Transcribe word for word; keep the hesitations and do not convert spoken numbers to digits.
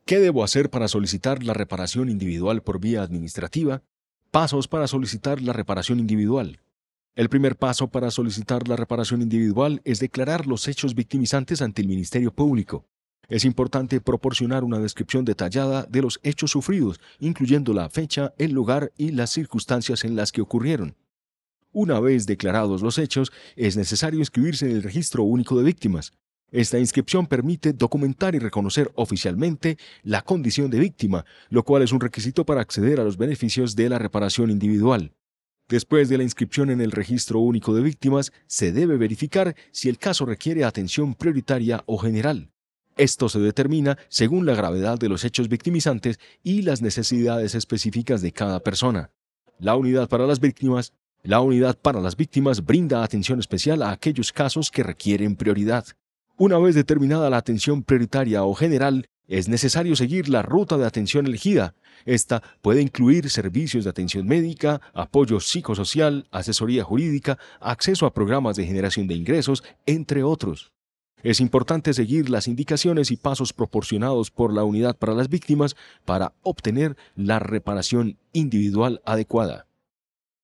¿Qué debo hacer para solicitar la reparación individual por vía administrativa? Pasos para solicitar la reparación individual. El primer paso para solicitar la reparación individual es declarar los hechos victimizantes ante el Ministerio Público. Es importante proporcionar una descripción detallada de los hechos sufridos, incluyendo la fecha, el lugar y las circunstancias en las que ocurrieron. Una vez declarados los hechos, es necesario inscribirse en el Registro Único de Víctimas. Esta inscripción permite documentar y reconocer oficialmente la condición de víctima, lo cual es un requisito para acceder a los beneficios de la reparación individual. Después de la inscripción en el Registro Único de Víctimas, se debe verificar si el caso requiere atención prioritaria o general. Esto se determina según la gravedad de los hechos victimizantes y las necesidades específicas de cada persona. La unidad para las víctimas La unidad para las víctimas brinda atención especial a aquellos casos que requieren prioridad. Una vez determinada la atención prioritaria o general, es necesario seguir la ruta de atención elegida. Esta puede incluir servicios de atención médica, apoyo psicosocial, asesoría jurídica, acceso a programas de generación de ingresos, entre otros. Es importante seguir las indicaciones y pasos proporcionados por la unidad para las víctimas para obtener la reparación individual adecuada.